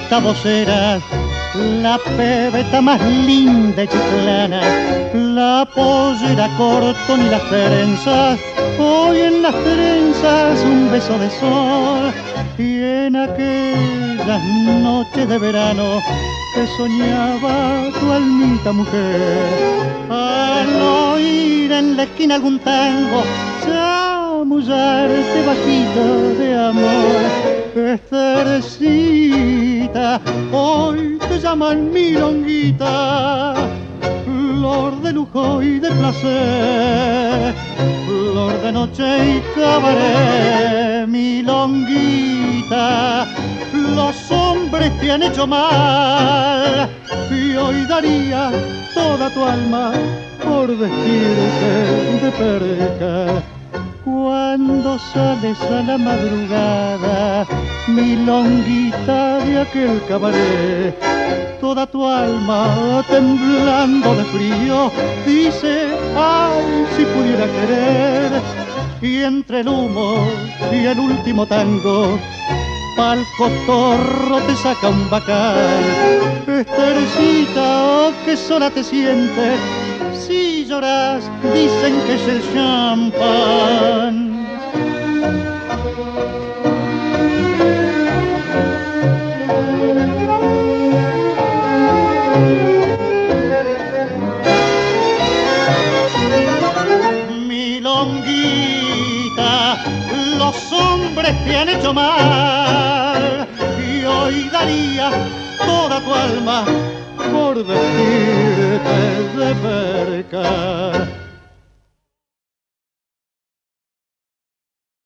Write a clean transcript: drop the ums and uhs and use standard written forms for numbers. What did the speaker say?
Milonguita vocera, la pebeta más linda y chiclana, la pollera cortón y las trenzas, hoy en las trenzas un beso de sol, y en aquellas noches de verano que soñaba tu almita mujer, al oír en la esquina algún tango, chamullarte bajito de amor. Estercita, hoy te llaman milonguita, flor de lujo y de placer, flor de noche y cabaret, milonguita, los hombres te han hecho mal, y hoy daría toda tu alma por vestirte de perca. Cuando sales a la madrugada, milonguita de aquel cabaret, toda tu alma temblando de frío dice, ay, si pudiera querer. Y entre el humo y el último tango, pa'l cotorro te saca un bacal. Estercita, oh, que sola te sientes, si lloras dicen que es el champán. Milonguita, los hombres te han hecho mal, y hoy daría toda tu alma por vestirte de perca.